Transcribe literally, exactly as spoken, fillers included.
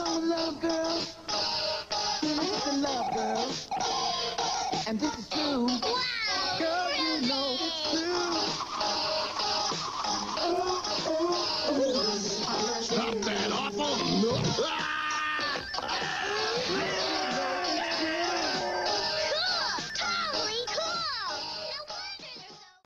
know love, girl. I'm just a love girl. And this is true. Wow. Girl, you know